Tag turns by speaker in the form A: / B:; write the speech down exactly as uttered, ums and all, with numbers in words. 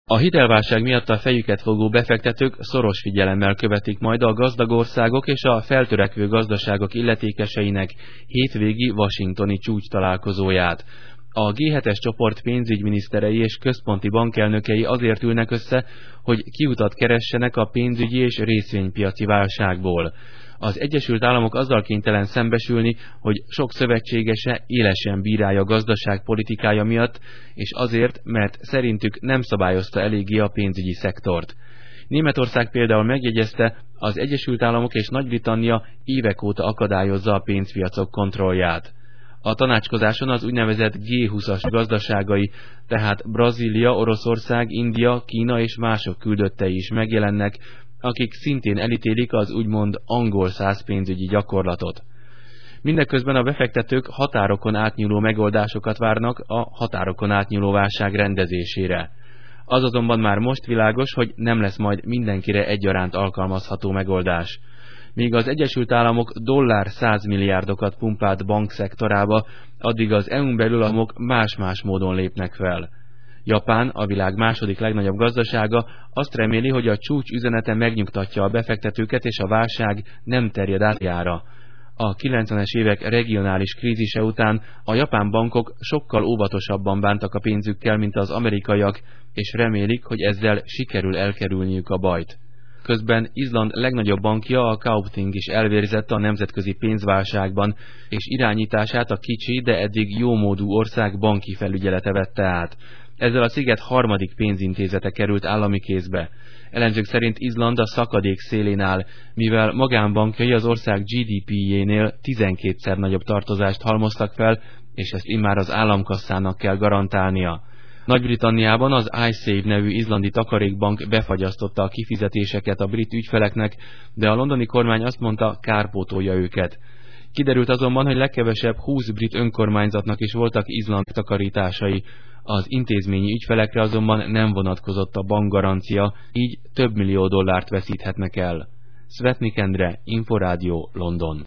A: A hitelválság miatt a fejüket fogó befektetők szoros figyelemmel követik majd a gazdag országok és a feltörekvő gazdaságok illetékeseinek hétvégi washingtoni csúcstalálkozóját. A gé hetes csoport pénzügyminiszterei és központi bankelnökei azért ülnek össze, hogy kiutat keressenek a pénzügyi és részvénypiaci válságból. Az Egyesült Államok azzal kénytelen szembesülni, hogy sok szövetségese élesen bírálja gazdaságpolitikája miatt, és azért, mert szerintük nem szabályozta eléggé a pénzügyi szektort. Németország például megjegyezte, az Egyesült Államok és Nagy-Britannia évek óta akadályozza a pénzpiacok kontrollját. A tanácskozáson az úgynevezett gé húszas gazdaságai, tehát Brazília, Oroszország, India, Kína és mások küldöttei is megjelennek, akik szintén elítélik az úgymond angol száz pénzügyi gyakorlatot. Mindeközben a befektetők határokon átnyúló megoldásokat várnak a határokon átnyúló válság rendezésére. Az azonban már most világos, hogy nem lesz majd mindenkire egyaránt alkalmazható megoldás. Míg az Egyesült Államok dollár százmilliárdokat pumpált bankszektorába, addig az é u-n belül a államok más-más módon lépnek fel. Japán, a világ második legnagyobb gazdasága, azt reméli, hogy a csúcs üzenete megnyugtatja a befektetőket és a válság nem terjed átjára. A kilencvenes évek regionális krízise után a japán bankok sokkal óvatosabban bántak a pénzükkel, mint az amerikaiak, és remélik, hogy ezzel sikerül elkerülniük a bajt. Közben Izland legnagyobb bankja, a Kaupthing is elvérzett a nemzetközi pénzválságban, és irányítását a kicsi, de eddig jómódú ország banki felügyelete vette át. Ezzel a sziget harmadik pénzintézete került állami kézbe. Elemzők szerint Izland a szakadék szélén áll, mivel magánbankjai az ország gé dé pé-jénél tizenkétszer nagyobb tartozást halmoztak fel, és ezt immár az államkasszának kell garantálnia. Nagy-Britanniában az iSave nevű izlandi takarékbank befagyasztotta a kifizetéseket a brit ügyfeleknek, de a londoni kormány azt mondta, kárpótolja őket. Kiderült azonban, hogy legkevesebb húsz brit önkormányzatnak is voltak Izland takarításai. Az intézményi ügyfelekre azonban nem vonatkozott a bankgarancia, így több millió dollárt veszíthetnek el. Svetnik Endre, Inforádió, London.